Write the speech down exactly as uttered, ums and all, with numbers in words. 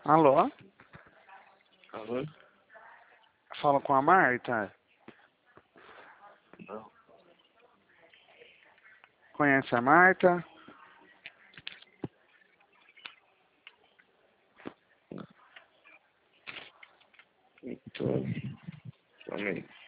Alô? Alô? Fala com a Marta? Não. Conhece a Marta? Tô. Também.